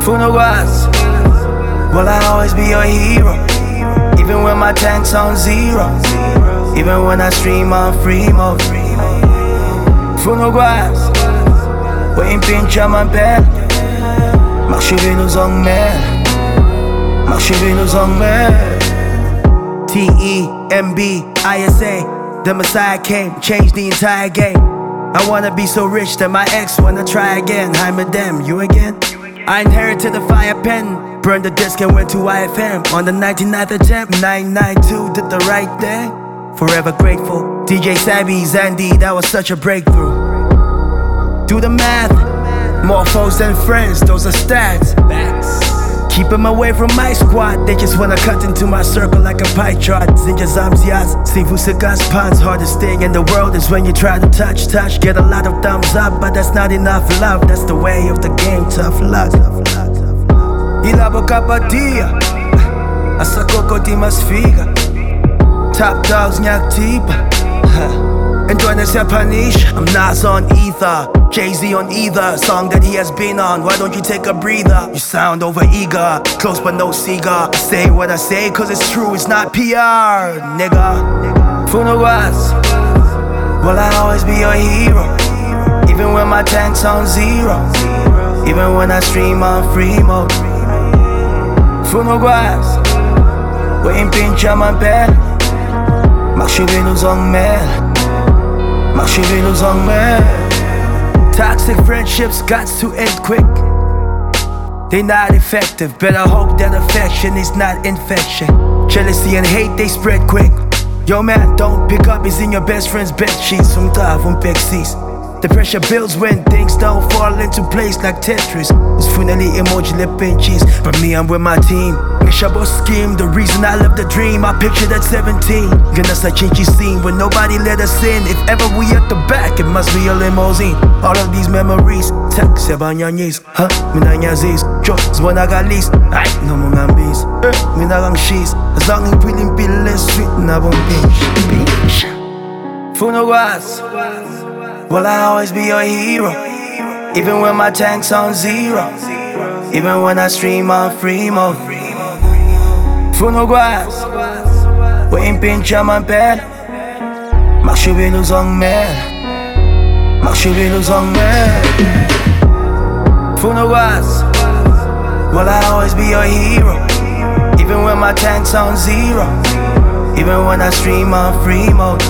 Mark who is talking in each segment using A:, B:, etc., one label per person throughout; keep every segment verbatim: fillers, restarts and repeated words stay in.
A: Funo was, will I always be your hero? Even when my tank's on zero, even when I stream on free mode. Funo was, way pincha man bed. Marcherai nous en mer, marcherai nous en mer. T E M B I S A, the Messiah came, changed the entire game. I wanna be so rich that my ex wanna try again. Hi madam, you again? I inherited a fire pen, burned the disc and went to I F M. On the ninety-ninth attempt, nine ninety-two, did the right thing. Forever grateful, D J Savvy, Zandy, that was such a breakthrough. Do the math, more foes than friends, those are stats. Keep them away from my squad, they just wanna cut into my circle like a pie chart. Zinja Zamzias, Sifu Sagas Pans, hardest thing in the world is when you try to touch, touch. Get a lot of thumbs up, but that's not enough love. That's the way of the game, tough luck. Ilabo kapatia, asa koko di mas figa. Top dogs nyak tipa, and Duanes Japanish. I'm Nas on ether, Jay-Z on either song that he has been on. Why don't you take a breather? You sound over eager, close but no cigar. I say what I say cause it's true, it's not P R, nigga. Funo was, will I always be your hero? Even when my tank's on zero, even when I stream on free mode. Funo was, way pincha man bed. Marcherai nous en mer, marcherai nous en mer. Toxic friendships got to end quick. They not effective, but I hope that affection is not infection. Jealousy and hate, they spread quick. Yo man, don't pick up, it's in your best friend's bed sheets. Some dive on pexis. The pressure builds when things don't fall into place like Tetris. It's finally emoji lip pinches, but me, I'm with my team. Shabo scheme, the reason I love the dream. I pictured at seventeen, gonna say chinchy scene when nobody let us in. If ever we at the back, it must be a limousine. All of these memories, tak sebanyanis, huh? Minanyazis, jokes when I got least. Ay, no mga bis, eh, minagang she's. As long as we didn't be less sweet, na bong bitch. Funo was, will I always be your hero? Even when my tank's on zero, even when I stream on free mode. Funo was, way pincha man bed. Marcherai nous en mer, marcherai nous en mer. Funo was, will I always be your hero? Even when my tank's on zero, even when I stream on free mode.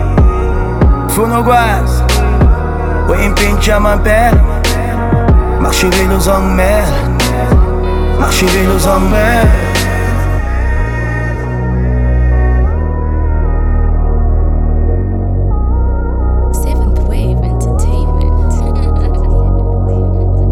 A: Funo was, way pincha man bed. Marcherai nous en mer, marcherai nous en mer.